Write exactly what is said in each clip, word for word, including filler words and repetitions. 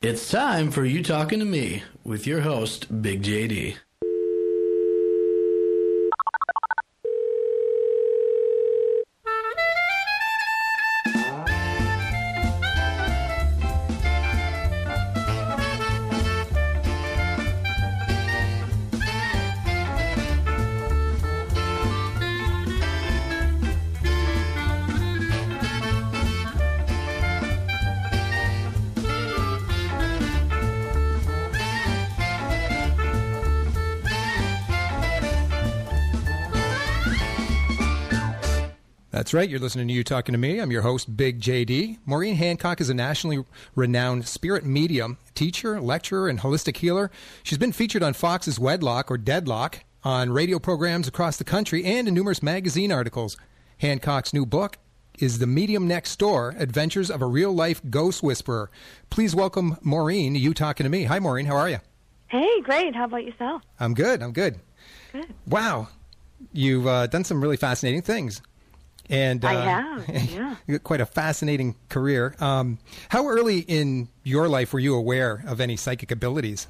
It's time for You Talking to Me with your host, Big J D. That's right. You're listening to You Talking to Me. I'm your host, Big J D. Maureen Hancock is a nationally renowned spirit medium, teacher, lecturer, and holistic healer. She's been featured on Fox's Wedlock or Deadlock, on radio programs across the country, and in numerous magazine articles. Hancock's new book is The Medium Next Door, Adventures of a Real-Life Ghost Whisperer. Please welcome Maureen to You Talking to Me. Hi, Maureen. How are you? Hey, great. How about yourself? I'm good. I'm good. Good. Wow. You've uh, done some really fascinating things. And uh, I have, yeah. You got quite a fascinating career. Um, how early in your life were you aware of any psychic abilities?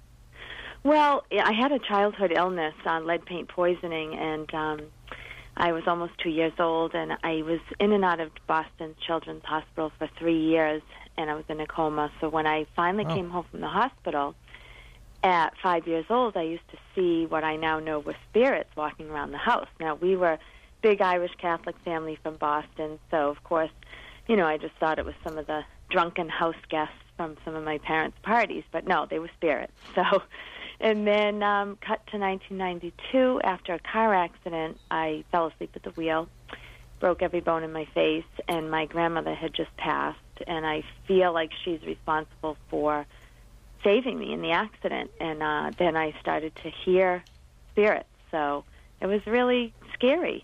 Well, I had a childhood illness, uh, lead paint poisoning, and um, I was almost two years old, and I was in and out of Boston Children's Hospital for three years, and I was in a coma. So when I finally Oh. came home from the hospital at five years old, I used to see what I now know were spirits walking around the house. Now, we were big Irish Catholic family from Boston, so of course, you know, I just thought it was some of the drunken house guests from some of my parents' parties, but no, they were spirits. So, and then um, cut to nineteen ninety-two, after a car accident, I fell asleep at the wheel, broke every bone in my face, and my grandmother had just passed, and I feel like she's responsible for saving me in the accident, and uh, then I started to hear spirits, so it was really scary.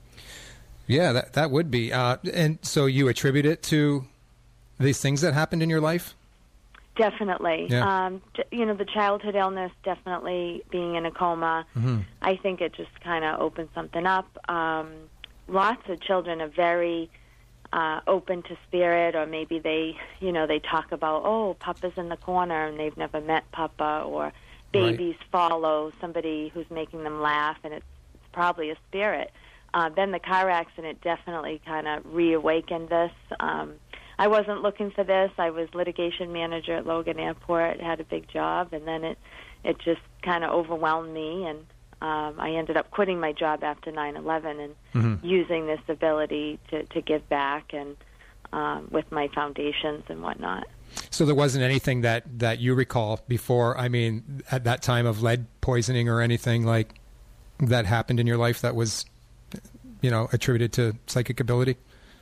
Yeah, that that would be. Uh, and so you attribute it to these things that happened in your life? Definitely. Yeah. Um, d- you know, the childhood illness, definitely being in a coma, Mm-hmm. I think it just kind of opened something up. Um, lots of children are very uh, open to spirit, or maybe they, you know, they talk about, oh, Papa's in the corner, and they've never met Papa, or babies Right. follow somebody who's making them laugh, and it's, it's probably a spirit. Uh, then the car accident definitely kind of reawakened this. Um, I wasn't looking for this. I was litigation manager at Logan Airport, had a big job, and then it it just kind of overwhelmed me, and um, I ended up quitting my job after nine eleven and Mm-hmm. using this ability to, to give back and um, with my foundations and whatnot. So there wasn't anything that, that you recall before, I mean, at that time of lead poisoning or anything like that happened in your life that was, you know, attributed to psychic ability?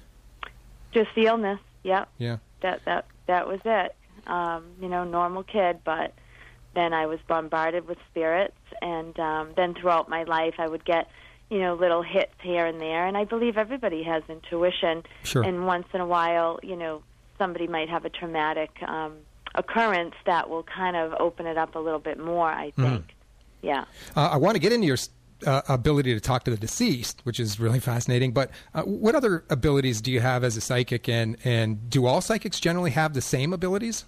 Just the illness, yep. Yeah. That that that was it. Um, you know, normal kid, but then I was bombarded with spirits, and um, then throughout my life I would get, you know, little hits here and there, and I believe everybody has intuition. Sure. And once in a while, you know, somebody might have a traumatic um, occurrence that will kind of open it up a little bit more, I think. Mm. Yeah. Uh, I want to get into your uh, ability to talk to the deceased, which is really fascinating. But uh, what other abilities do you have as a psychic, and, and do all psychics generally have the same abilities?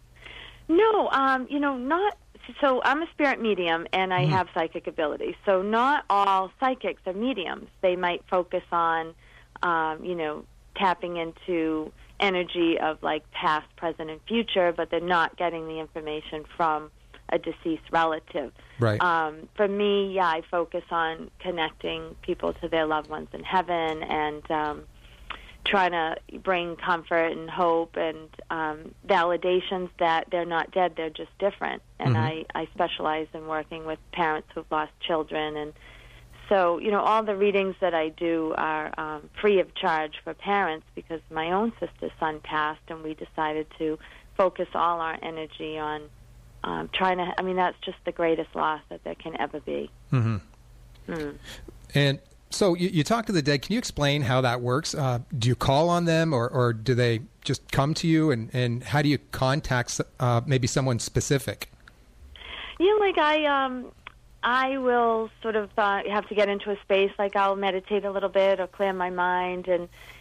No, um, you know, not. So I'm a spirit medium, and I Mhm. have psychic abilities. So not all psychics are mediums. They might focus on, um, you know, tapping into energy of like past, present, and future, but they're not getting the information from a deceased relative. Right. Um, for me, yeah, I focus on connecting people to their loved ones in heaven, and um, trying to bring comfort and hope and um, validations that they're not dead, they're just different. And Mhm. I, I specialize in working with parents who've lost children. And so, you know, all the readings that I do are um, free of charge for parents, because my own sister's son passed, and we decided to focus all our energy on um, trying to, I mean, that's just the greatest loss that there can ever be. Mm-hmm. Mm. And so you, you talk to the dead. Can you explain how that works? Uh, do you call on them, or, or do they just come to you? And, and how do you contact uh, maybe someone specific? You know, like I, um, I will sort of uh, have to get into a space, like I'll meditate a little bit or clear my mind, and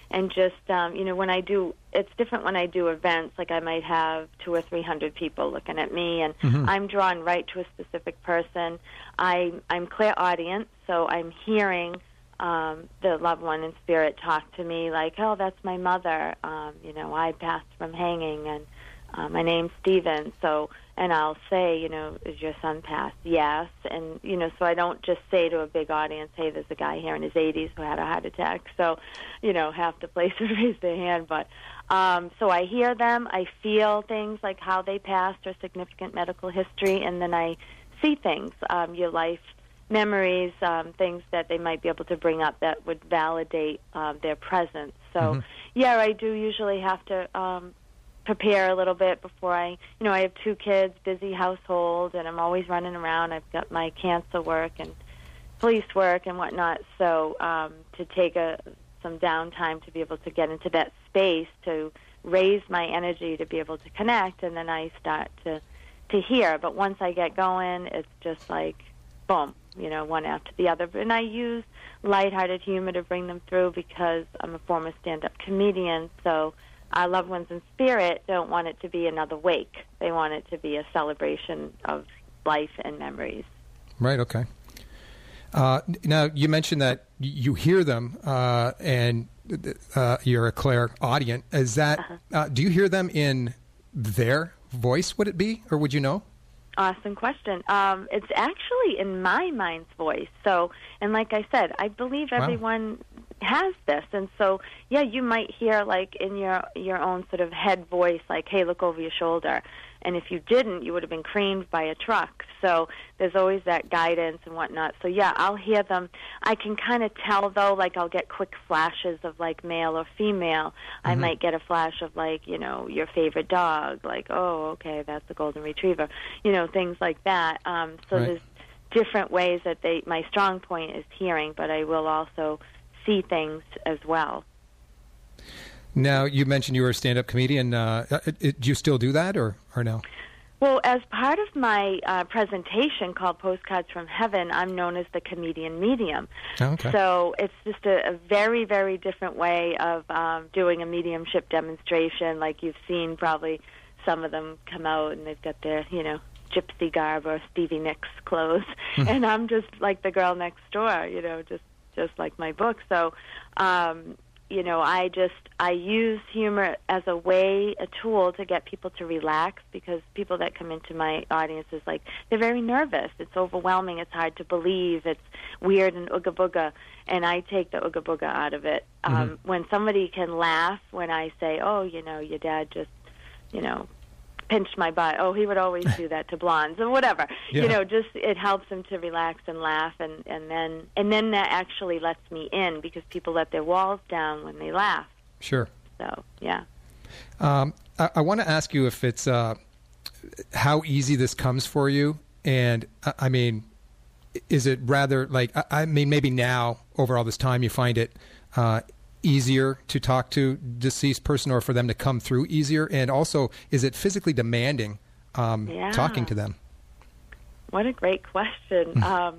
and just, um, you know, when I do, it's different when I do events, like I might have two or three hundred people looking at me, and mm-hmm. I'm drawn right to a specific person. I, I'm clairaudient, so I'm hearing um, the loved one in spirit talk to me like, oh, that's my mother. Um, you know, I passed from hanging, and uh, my name's Stephen. So, and I'll say, you know, is your son passed? Yes. And, you know, so I don't just say to a big audience, hey, there's a guy here in his eighties who had a heart attack. So, you know, half the place would raise their hand. But um, so I hear them. I feel things like how they passed or significant medical history, and then I see things, um, your life memories, um, things that they might be able to bring up that would validate um, their presence. So, mm-hmm. yeah, I do usually have to um, prepare a little bit before I, you know, I have two kids, busy household, and I'm always running around. I've got my cancer work and police work and whatnot. So um, to take a some downtime to be able to get into that space to raise my energy to be able to connect, and then I start to to hear. But once I get going, it's just like, boom, you know, one after the other. And I use lighthearted humor to bring them through because I'm a former stand-up comedian, so our loved ones in spirit don't want it to be another wake. They want it to be a celebration of life and memories. Right, okay. Uh, now, you mentioned that you hear them uh, and uh, you're a clairaudient. Is that, uh-huh. uh, do you hear them in their voice, would it be, or would you know? Awesome question. Um, it's actually in my mind's voice. So, and like I said, I believe everyone wow. has this. And so, yeah, you might hear like in your your own sort of head voice, like, hey, look over your shoulder. And if you didn't, you would have been creamed by a truck. So there's always that guidance and whatnot. So, yeah, I'll hear them. I can kind of tell, though, like I'll get quick flashes of, like, male or female. Mm-hmm. I might get a flash of, like, you know, your favorite dog. Like, oh, okay, that's a golden retriever. You know, things like that. Um, so right. there's different ways that they, my strong point is hearing, but I will also see things as well. Now, you mentioned you were a stand-up comedian. Uh, it, it, do you still do that, or, or no? Well, as part of my uh, presentation called Postcards from Heaven, I'm known as the comedian medium. Oh, okay. So it's just a, a very, very different way of um, doing a mediumship demonstration. Like you've seen probably some of them come out and they've got their, you know, gypsy garb or Stevie Nicks clothes. And I'm just like the girl next door, you know, just, just like my book. So, um, you know, I just, I use humor as a way, a tool to get people to relax, because people that come into my audience is like, they're very nervous. It's overwhelming. It's hard to believe. It's weird and ooga booga. And I take the ooga booga out of it. Mm-hmm. Um, when somebody can laugh when I say, oh, you know, your dad just, you know, pinched my butt. Oh, he would always do that to blondes or whatever. Yeah. You know, just it helps them to relax and laugh, and, and then and then that actually lets me in, because people let their walls down when they laugh. Sure. So, yeah. Um, I, I want to ask you if it's uh, how easy this comes for you, and I, I mean, is it rather like I, I mean maybe now over all this time you find it uh, easier to talk to deceased person, or for them to come through easier? And also, is it physically demanding um, yeah. talking to them? What a great question. um,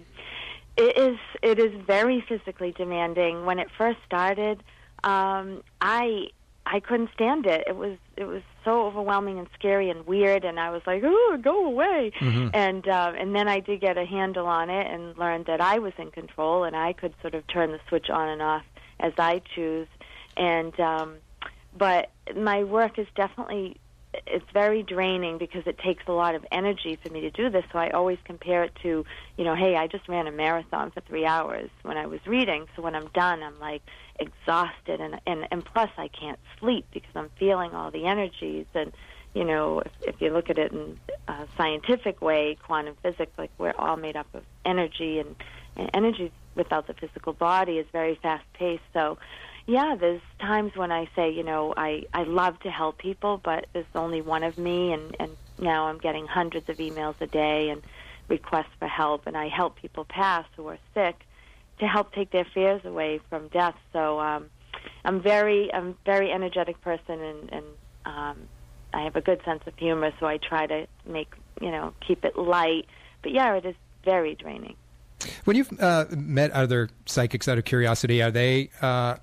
it is it is very physically demanding. When it first started, um, I I couldn't stand it. It was it was so overwhelming and scary and weird, and I was like, oh, go away. Mm-hmm. And uh, and then I did get a handle on it and learned that I was in control, and I could sort of turn the switch on and off as I choose. And um, but my work is definitely, it's very draining, because it takes a lot of energy for me to do this. So I always compare it to, you know, hey, I just ran a marathon for three hours when I was reading. So when I'm done, I'm like exhausted, and and, and plus I can't sleep because I'm feeling all the energies. And you know, if, if you look at it in a scientific way, quantum physics, like we're all made up of energy, and, and energy without the physical body is very fast-paced. So, yeah, there's times when I say, you know, I, I love to help people, but there's only one of me, and, and now I'm getting hundreds of emails a day and requests for help, and I help people pass who are sick to help take their fears away from death. So um, I'm very I'm a very energetic person, and, and um, I have a good sense of humor, so I try to make, you know, keep it light. But, yeah, it is very draining. When you've uh, met other psychics, out of curiosity, are they uh,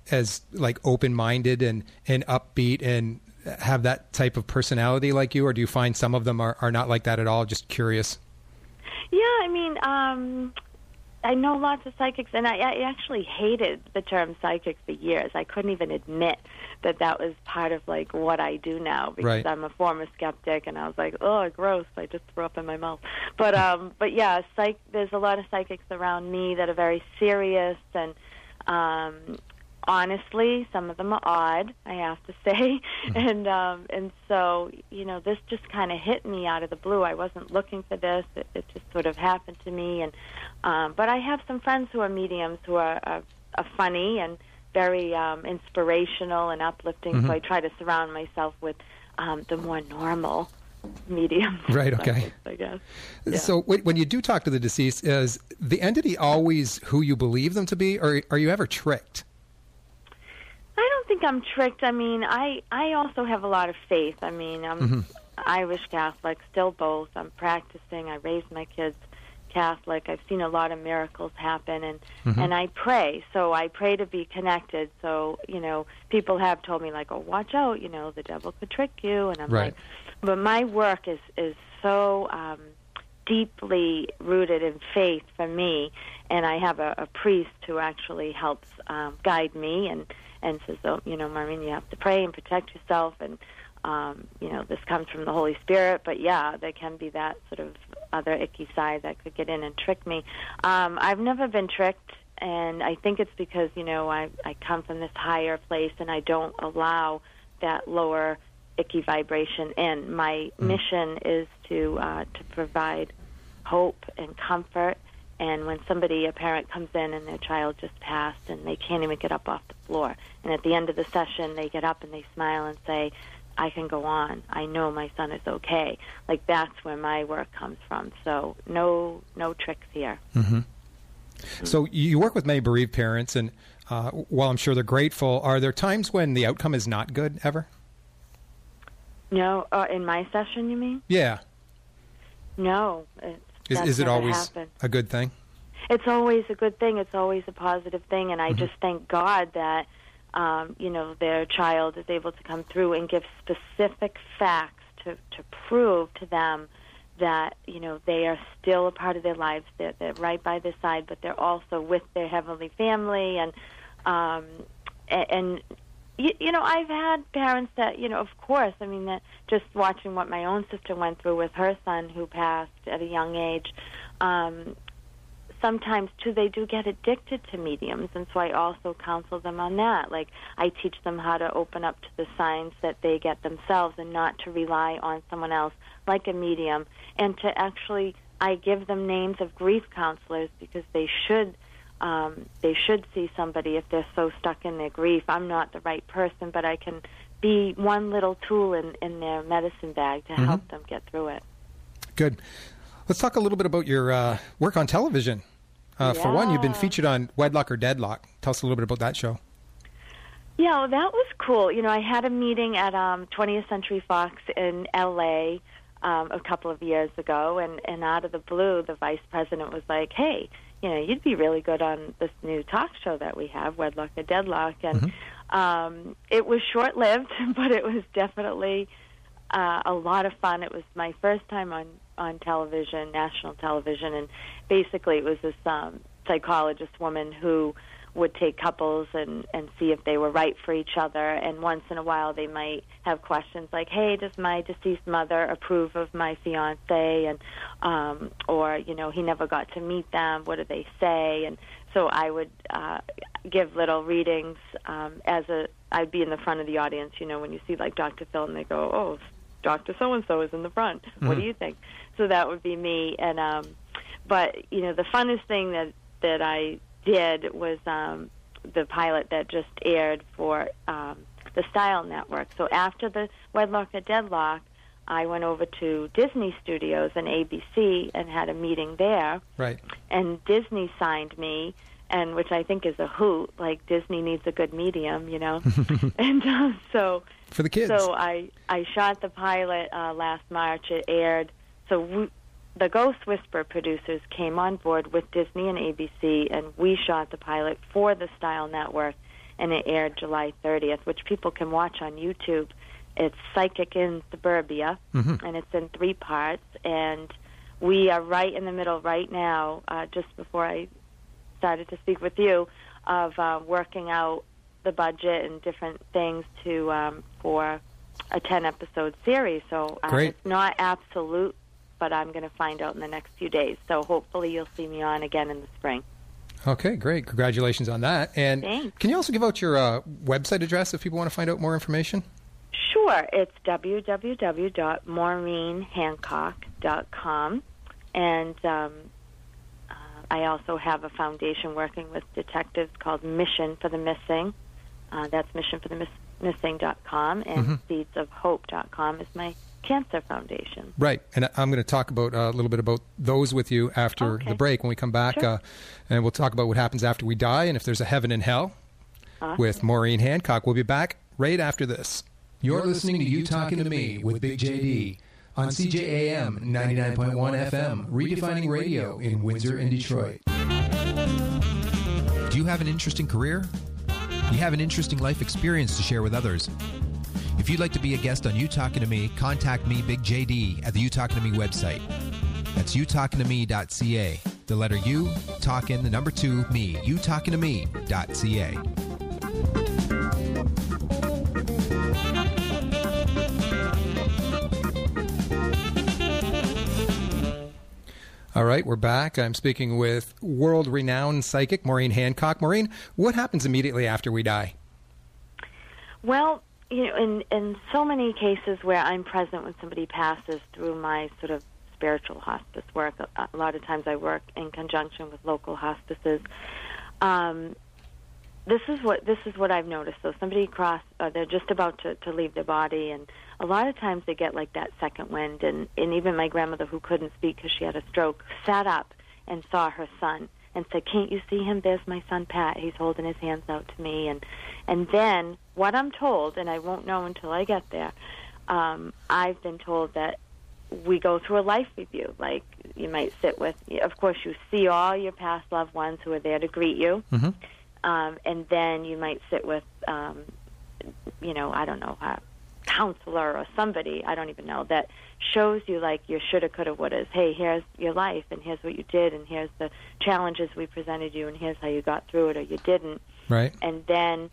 as like open-minded and, and upbeat and have that type of personality like you, or do you find some of them are, are not like that at all? Just curious. Yeah, I mean, um, I know lots of psychics, and I, I actually hated the term psychic for years. I couldn't even admit that that was part of like what I do now, because right. I'm a former skeptic, and I was like, oh, gross! I just threw up in my mouth. But um, but yeah, psych. There's a lot of psychics around me that are very serious and. Um, Honestly, some of them are odd, I have to say, mm-hmm. and um, and so you know, this just kind of hit me out of the blue. I wasn't looking for this; it, it just sort of happened to me. And um, but I have some friends who are mediums who are, are, are funny and very um, inspirational and uplifting. Mm-hmm. So I try to surround myself with um, the more normal mediums. Right. Okay. I guess. Yeah. So when you do talk to the deceased, is the entity always who you believe them to be, or are you ever tricked? I don't think I'm tricked. I mean, I, I also have a lot of faith. I mean, I'm mm-hmm. Irish Catholic, still both. I'm practicing. I raised my kids Catholic. I've seen a lot of miracles happen, and, mm-hmm. and I pray. So I pray to be connected. So, you know, people have told me, like, oh, watch out, you know, the devil could trick you. And I'm right. like, but my work is, is so um, deeply rooted in faith for me, and I have a, a priest who actually helps um, guide me and and says, oh, you know, Maureen, you have to pray and protect yourself, and, um, you know, this comes from the Holy Spirit. But, yeah, there can be that sort of other icky side that could get in and trick me. Um, I've never been tricked, and I think it's because, you know, I, I come from this higher place, and I don't allow that lower icky vibration in. My mm. mission is to uh, to provide hope and comfort. And when somebody, a parent, comes in and their child just passed and they can't even get up off the floor, and at the end of the session they get up and they smile and say, I can go on. I know my son is okay. Like, that's where my work comes from. So no no tricks here. Mm-hmm. Mm-hmm. So you work with many bereaved parents, and uh, while I'm sure they're grateful, are there times when the outcome is not good, ever? No. Uh, in my session, you mean? Yeah. No. It's Is, is it always happened. a good thing? It's always a good thing. It's always a positive thing. And I mm-hmm. just thank God that, um, you know, their child is able to come through and give specific facts to, to prove to them that, you know, they are still a part of their lives. They're, they're right by their side, but they're also with their heavenly family. And, um, and, and you, you know, I've had parents that, you know, of course, I mean, that just watching what my own sister went through with her son who passed at a young age, um, sometimes, too, they do get addicted to mediums, and so I also counsel them on that. Like, I teach them how to open up to the signs that they get themselves and not to rely on someone else like a medium, and to actually, I give them names of grief counselors because they should Um, they should see somebody if they're so stuck in their grief. I'm not the right person, but I can be one little tool in, in their medicine bag to mm-hmm. help them get through it. Good. Let's talk a little bit about your uh, work on television. Uh, yeah. For one, you've been featured on Wedlock or Deadlock. Tell us a little bit about that show. Yeah, well, that was cool. You know, I had a meeting at um, twentieth Century Fox in L A um, a couple of years ago, and, and out of the blue, the vice president was like, hey, you know, you'd be really good on this new talk show that we have, Wedlock or Deadlock. And mm-hmm. um, it was short-lived, but it was definitely uh, a lot of fun. It was my first time on, on television, national television, and basically it was this um, psychologist woman who would take couples and, and see if they were right for each other. And once in a while they might have questions like, hey, does my deceased mother approve of my fiancé? And, um, or, you know, he never got to meet them. What do they say? And so I would uh, give little readings um, as a, I'd be in the front of the audience, you know, when you see like Doctor Phil and they go, oh, Doctor So-and-so is in the front. Mm-hmm. What do you think? So that would be me. And, um, but, you know, the funnest thing that, that I did was um, the pilot that just aired for um, the Style Network. So after the Wedlock or Deadlock, I went over to Disney Studios and A B C and had a meeting there. Right. And Disney signed me, and which I think is a hoot. Like, Disney needs a good medium, you know. and uh, so for the kids. So I I shot the pilot uh, last March. It aired. So we, the Ghost Whisperer producers came on board with Disney and A B C, and we shot the pilot for the Style Network. and it aired July thirtieth, which people can watch on YouTube. It's Psychic in Suburbia, mm-hmm. and it's in three parts, and we are right in the middle right now, uh, just before I started to speak with you, of uh, working out the budget and different things to um, for a ten-episode series. So uh, it's not absolute, but I'm going to find out in the next few days. So hopefully you'll see me on again in the spring. Okay, great. Congratulations on that. And Thanks. Can you also give out your uh, website address if people want to find out more information? Sure. It's w w w dot maureen hancock dot com. And um, uh, I also have a foundation working with detectives called Mission for the Missing. Uh, that's mission for the miss- missing dot com. And mm-hmm. seeds of hope dot com is my cancer foundation. Right. And I'm going to talk about uh, a little bit about those with you after okay. the break when we come back. Sure. Uh, and we'll talk about what happens after we die and if there's a heaven and hell awesome. with Maureen Hancock. We'll be back right after this. You're listening to You Talking to Me with Big J D on C J A M ninety-nine point one F M, redefining radio in Windsor and Detroit. Do you have an interesting career? You have an interesting life experience to share with others? If you'd like to be a guest on You Talking to Me, contact me, Big J D, at the You Talking to Me website. That's you talking to me dot c a. The letter U, talking, the number two, me, you talking to me dot c a. All right, we're back. I'm speaking with world-renowned psychic Maureen Hancock. Maureen, what happens immediately after we die? Well, you know, in, in so many cases where I'm present when somebody passes through my sort of spiritual hospice work, a, a lot of times I work in conjunction with local hospices. Um, this is what this is what I've noticed. So somebody cross, uh, they're just about to, to leave their body, and a lot of times they get like that second wind. And, and even my grandmother, who couldn't speak because she had a stroke, sat up and saw her son and said, "Can't you see him? There's my son Pat. He's holding his hands out to me." And and then what I'm told, and I won't know until I get there, um, I've been told that we go through a life review. Like, you might sit with, of course, you see all your past loved ones who are there to greet you. Mm-hmm. Um, and then you might sit with, um, you know, I don't know, a counselor or somebody, I don't even know, that shows you, like, your shoulda, coulda, wouldas. Hey, here's your life, and here's what you did, and here's the challenges we presented you, and here's how you got through it or you didn't. Right. And then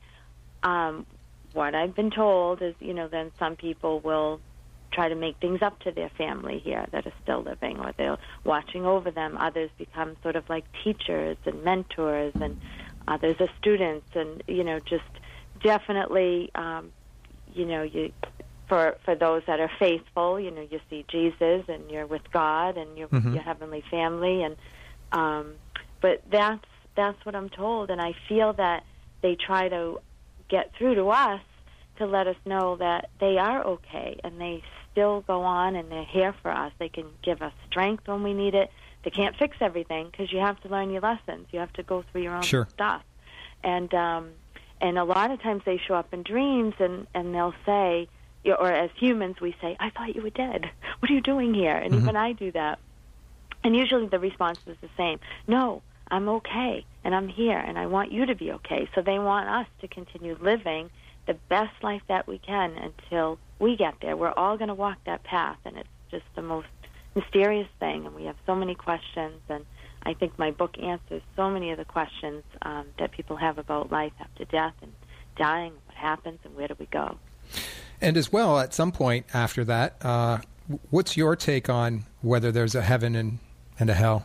um, what I've been told is, you know, then some people will try to make things up to their family here that are still living, or they're watching over them. Others become sort of like teachers and mentors, and others are students, and, you know, just definitely, um, you know, you for for those that are faithful, you know, you see Jesus, and you're with God, and you're mm-hmm. with your heavenly family, and um, but that's that's what I'm told, and I feel that they try to get through to us to let us know that they are okay, and they still go on, and they're here for us. They can give us strength when we need it. They can't fix everything, because you have to learn your lessons. You have to go through your own sure. stuff. And um, and a lot of times they show up in dreams, and, and they'll say, or as humans we say, "I thought you were dead. What are you doing here?" And mm-hmm. even I do that. And usually the response is the same. "No, I'm okay, and I'm here, and I want you to be okay." So they want us to continue living the best life that we can until we get there. We're all going to walk that path, and it's just the most mysterious thing, and we have so many questions, and I think my book answers so many of the questions um, that people have about life after death and dying, what happens, and where do we go. And as well, at some point after that, uh, what's your take on whether there's a heaven and, and a hell?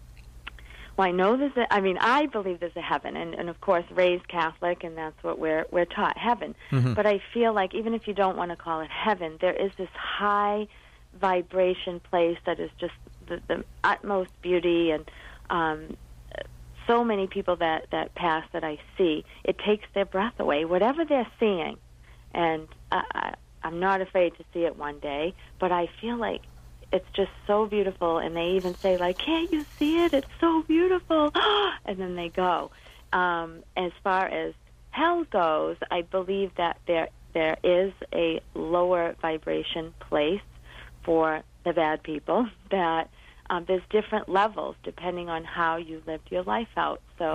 Well, I know there's a, I mean, I believe there's a heaven, and, and of course, raised Catholic, and that's what we're we're taught, heaven. Mm-hmm. But I feel like even if you don't want to call it heaven, there is this high vibration place that is just the, the utmost beauty, and um, so many people that, that pass that I see, it takes their breath away, whatever they're seeing. And I, I, I'm not afraid to see it one day, but I feel like it's just so beautiful, and they even say, like, "Can't you see it? It's so beautiful." And then they go. Um, as far as hell goes, I believe that there there is a lower vibration place for the bad people, that um, there's different levels depending on how you lived your life out. So mm-hmm.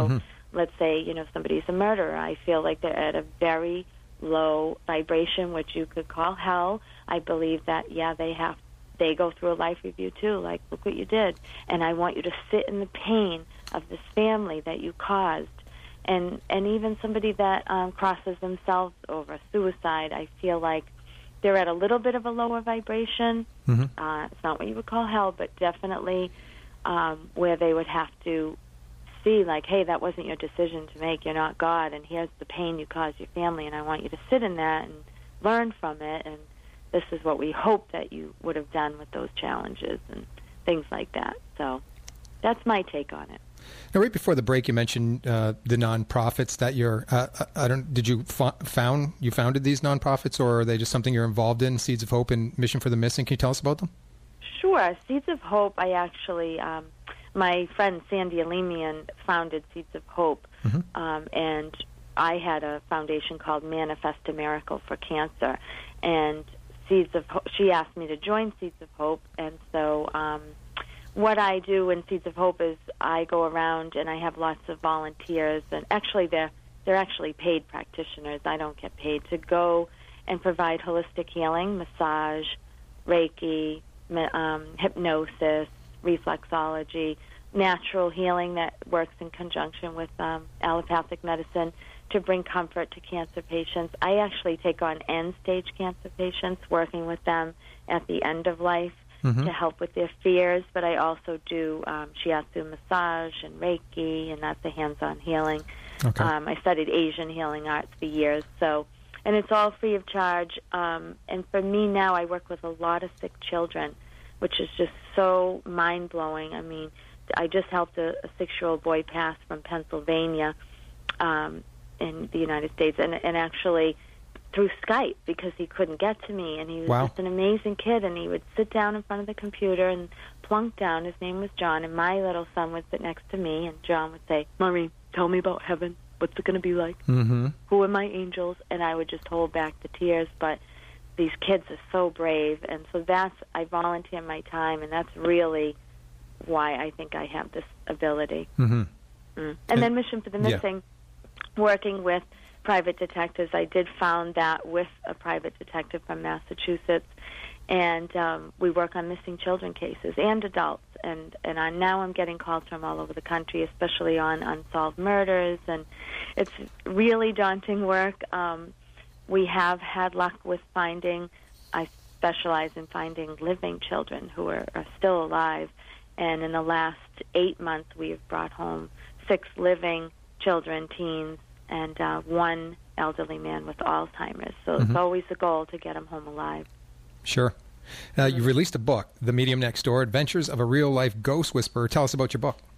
let's say, you know, somebody's a murderer. I feel like they're at a very low vibration, which you could call hell. I believe that, yeah, they have, they go through a life review too, like, look what you did. And I want you to sit in the pain of this family that you caused. And, and even somebody that um, crosses themselves over suicide, I feel like they're at a little bit of a lower vibration. Mm-hmm. Uh, it's not what you would call hell, but definitely um, where they would have to see, like, hey, that wasn't your decision to make. You're not God, and here's the pain you caused your family, and I want you to sit in that and learn from it, and this is what we hope that you would have done with those challenges and things like that. So that's my take on it. Now, right before the break, you mentioned uh, the nonprofits that you're. Uh, I don't. Did you fo- found you founded these nonprofits, or are they just something you're involved in? Seeds of Hope and Mission for the Missing. Can you tell us about them? Sure. Seeds of Hope. I actually, um, my friend Sandy Alemian founded Seeds of Hope, mm-hmm. um, and I had a foundation called Manifest a Miracle for Cancer, and Seeds of Hope. She asked me to join Seeds of Hope, and so. Um, What I do in Seeds of Hope is I go around and I have lots of volunteers, and actually they're, they're actually paid practitioners. I don't get paid to go and provide holistic healing, massage, Reiki, um, hypnosis, reflexology, natural healing that works in conjunction with um, allopathic medicine to bring comfort to cancer patients. I actually take on end-stage cancer patients, working with them at the end of life. Mm-hmm. to help with their fears, but I also do um, shiatsu massage and Reiki, and that's a hands-on healing. Okay. Um, I studied Asian healing arts for years, so and it's all free of charge. Um, and for me now, I work with a lot of sick children, which is just so mind-blowing. I mean, I just helped a, a six-year-old boy pass from Pennsylvania um, in the United States, and, and actually through Skype because he couldn't get to me, and he was wow. just an amazing kid, and he would sit down in front of the computer and plunk down. His name was John, and my little son would sit next to me, and John would say, Maureen, tell me about heaven. What's it going to be like? Mm-hmm. Who are my angels? And I would just hold back the tears, but these kids are so brave, and so that's, I volunteer my time, and that's really why I think I have this ability. Mm-hmm. Mm. And, and then Mission for the Missing, yeah. working with private detectives. I did found that with a private detective from Massachusetts, and um, we work on missing children cases and adults. And and I, now I'm getting calls from all over the country, especially on unsolved murders, and it's really daunting work. Um, we have had luck with finding. I specialize in finding living children who are, are still alive, and in the last eight months, we have brought home six living children, teens, and uh, one elderly man with Alzheimer's. So mm-hmm. it's always the goal to get them home alive. Sure. Uh, mm-hmm. You released a book, The Medium Next Door, Adventures of a Real-Life Ghost Whisperer. Tell us about your book.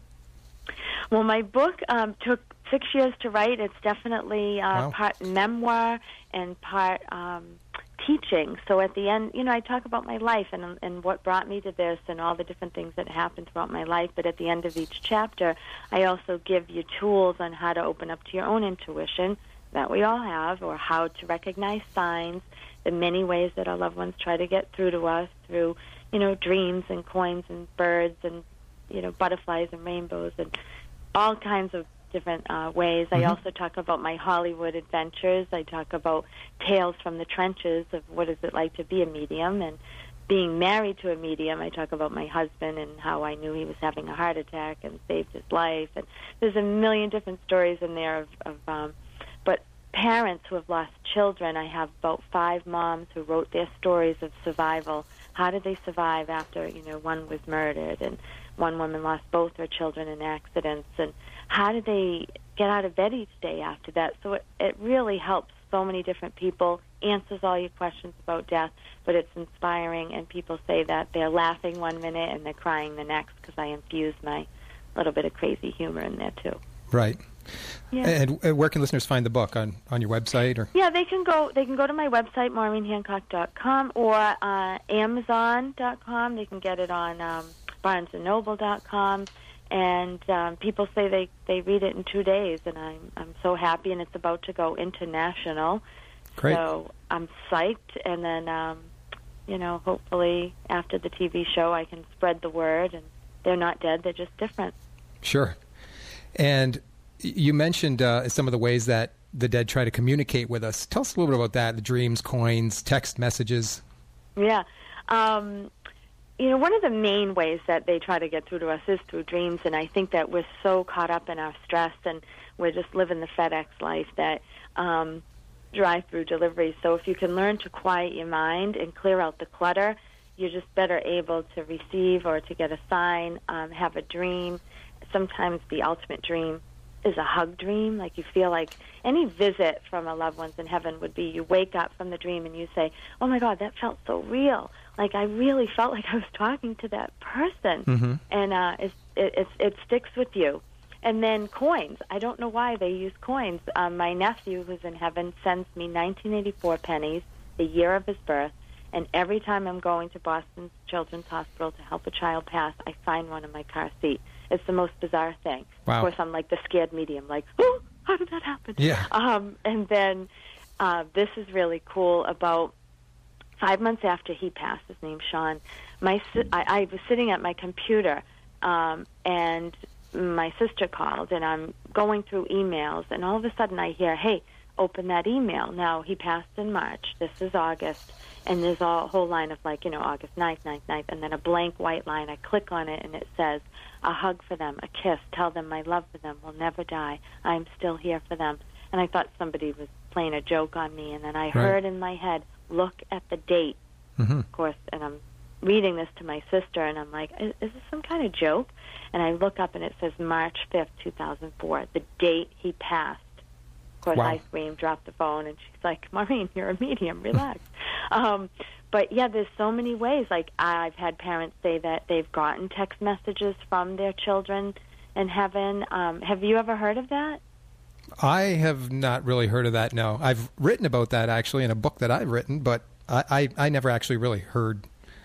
Well, my book um, took six years to write. It's definitely uh, wow. part memoir and part um, teaching. So at the end, you know, I talk about my life and and what brought me to this and all the different things that happened throughout my life. But at the end of each chapter, I also give you tools on how to open up to your own intuition that we all have, or how to recognize signs, the many ways that our loved ones try to get through to us through, you know, dreams and coins and birds and, you know, butterflies and rainbows and all kinds of different uh, ways. Mm-hmm. I also talk about my Hollywood adventures. I talk about tales from the trenches of what is it like to be a medium and being married to a medium. I talk about my husband and how I knew he was having a heart attack and saved his life. And there's a million different stories in there of, of um, but parents who have lost children. I have about five moms who wrote their stories of survival. How did they survive after, you know, one was murdered and one woman lost both her children in accidents, and how did they get out of bed each day after that? So it, it really helps so many different people, answers all your questions about death, but it's inspiring, and people say that they're laughing one minute and they're crying the next because I infuse my little bit of crazy humor in there too. Right. Yeah. And, and where can listeners find the book? On, on your website? Or Yeah, they can go They can go to my website, maureen hancock dot com, or uh, amazon dot com. They can get it on um, barnes and noble dot com. And um, people say they, they read it in two days, and I'm I'm so happy, and it's about to go international. Great. So I'm psyched, and then, um, you know, hopefully after the T V show I can spread the word, and they're not dead, they're just different. Sure. And You mentioned uh, some of the ways that the dead try to communicate with us. Tell us a little bit about that, the dreams, coins, text messages. Yeah. Um, you know, one of the main ways that they try to get through to us is through dreams, and I think that we're so caught up in our stress and we're just living the FedEx life that um, drive-through deliveries. So if you can learn to quiet your mind and clear out the clutter, you're just better able to receive or to get a sign, um, have a dream. Sometimes the ultimate dream is a hug dream. Like you feel like any visit from a loved one's in heaven would be you wake up from the dream and you say, oh, my God, that felt so real. Like I really felt like I was talking to that person. Mm-hmm. And uh, it's, it, it's, it sticks with you. And then coins. I don't know why they use coins. Um, my nephew, who's in heaven, sends me nineteen eighty-four pennies, the year of his birth. And every time I'm going to Boston Children's Hospital to help a child pass, I find one in my car seat. It's the most bizarre thing. Wow. Of course, I'm like the scared medium, like, oh, how did that happen? Yeah. Um, and then uh, this is really cool. About five months after he passed, his name's Sean, my si- I, I was sitting at my computer, um, and my sister called, and I'm going through emails, and all of a sudden I hear, hey, open that email. Now, he passed in March. This is August. And there's a whole line of, like, you know, August ninth, ninth, ninth, and then a blank white line. I click on it, and it says, a hug for them, a kiss, tell them my love for them will never die. I'm still here for them. And I thought somebody was playing a joke on me, and then I Right. heard in my head, look at the date, Mm-hmm. of course, and I'm reading this to my sister, and I'm like, is, is this some kind of joke? And I look up, and it says March fifth, two thousand four, the date he passed. Of course, Wow. I screamed, dropped the phone, and she's like, Maureen, you're a medium, relax. um, but, yeah, there's so many ways. Like, I've had parents say that they've gotten text messages from their children in heaven. Um, have you ever heard of that? I have not really heard of that, no. I've written about that, actually, in a book that I've written, but I, I, I never actually really heard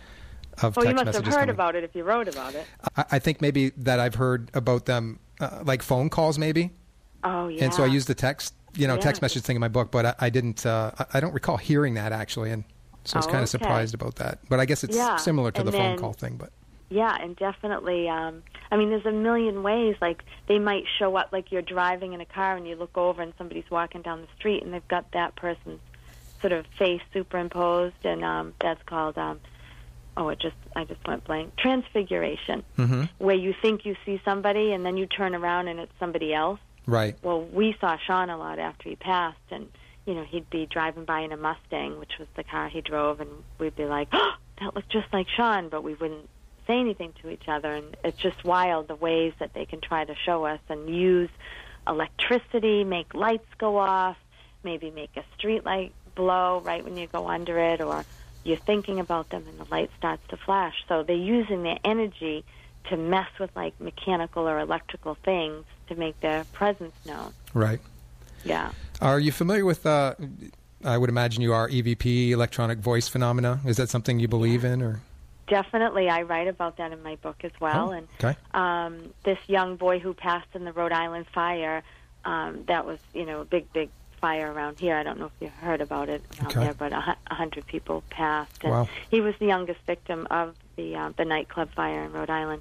of Well, text you must messages have heard coming. about it if you wrote about it. I, I think maybe that I've heard about them, uh, like phone calls, maybe. Oh, yeah. And so I used the text, you know, Yeah. text message thing in my book, but I, I didn't, uh, I I don't recall hearing that, actually, and so I was Oh, kind of okay. surprised about that. But I guess it's Yeah, similar to and the phone then- call thing, but... Yeah, and definitely, um, I mean, there's a million ways. Like, they might show up, like you're driving in a car and you look over and somebody's walking down the street and they've got that person's sort of face superimposed, and um, that's called, um, oh, it just, I just went blank, transfiguration, Mm-hmm. where you think you see somebody and then you turn around and it's somebody else. Right. Well, we saw Sean a lot after he passed, and, you know, he'd be driving by in a Mustang, which was the car he drove, and we'd be like, oh, that looked just like Sean, but we wouldn't say anything to each other. And it's just wild the ways that they can try to show us and use electricity, make lights go off, maybe make a street light blow right when you go under it, or you're thinking about them and the light starts to flash. So they're using their energy to mess with, like, mechanical or electrical things to make their presence known. Right. Yeah. Are you familiar with, uh, I would imagine you are, E V P, electronic voice phenomena? Is that something you believe in, or... Definitely. I write about that in my book as well. Oh, and okay. um, this young boy who passed in the Rhode Island fire, um, that was, you know, a big, big fire around here. I don't know if you heard about it around Okay. there, but a, hu- a hundred people passed. And Wow. he was the youngest victim of the uh, the nightclub fire in Rhode Island.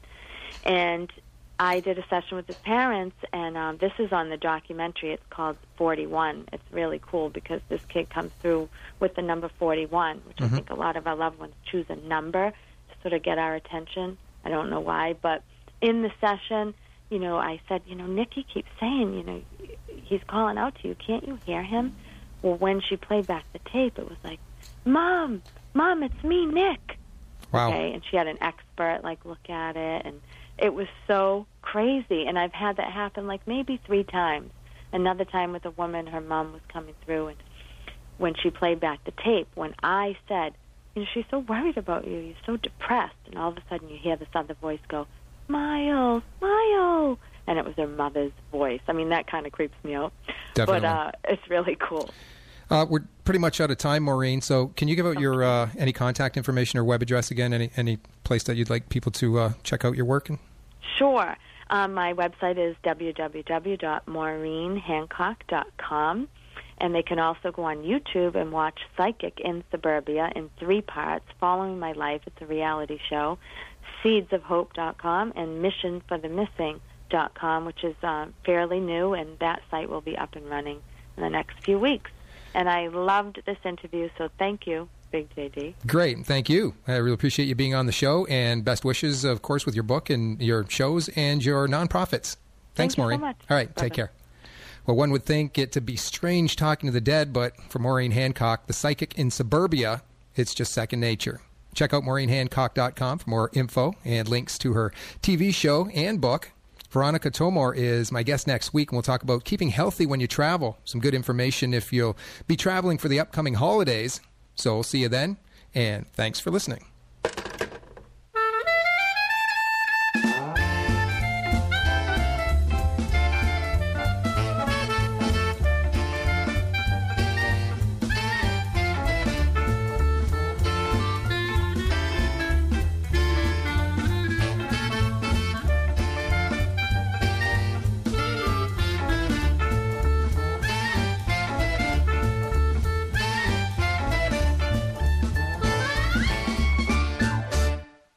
And I did a session with his parents, and um, this is on the documentary. It's called forty-one. It's really cool because this kid comes through with the number forty-one, which Mhm. I think a lot of our loved ones choose a number to sort of get our attention. I don't know why, but in the session, you know, I said, you know, Nikki keeps saying, you know, he's calling out to you. Can't you hear him? Well, when she played back the tape, it was like, Mom, Mom, it's me, Nick. Wow. Okay, and she had an expert, like, look at it, and it was so crazy. And I've had that happen, like, maybe three times. Another time with a woman, her mom was coming through, and when she played back the tape, when I said, you know, she's so worried about you, you're so depressed, and all of a sudden you hear this other voice go, Miles, Miles, and it was her mother's voice. I mean, that kind of creeps me out. Definitely. But uh, it's really cool. Uh, we're pretty much out of time, Maureen. So, can you give out your uh, any contact information or web address again? Any any place that you'd like people to uh, check out your work? And Sure. Um, my website is w w w dot maureen hancock dot com, and they can also go on YouTube and watch Psychic in Suburbia in three parts, Following My Life. It's a reality show. seeds of hope dot com and mission for the missing dot com, which is uh, fairly new, and that site will be up and running in the next few weeks. And I loved this interview, so thank you, Big J D. Great. Thank you. I really appreciate you being on the show, and best wishes, of course, with your book and your shows and your nonprofits. Thanks, Thank you Maureen. so much. All right. Bye-bye. Take care. Well, one would think it to be strange talking to the dead, but for Maureen Hancock, the psychic in suburbia, it's just second nature. Check out maureen hancock dot com for more info and links to her T V show and book. Veronica Tomor is my guest next week, and we'll talk about keeping healthy when you travel. Some good information if you'll be traveling for the upcoming holidays. So we'll see you then, and thanks for listening.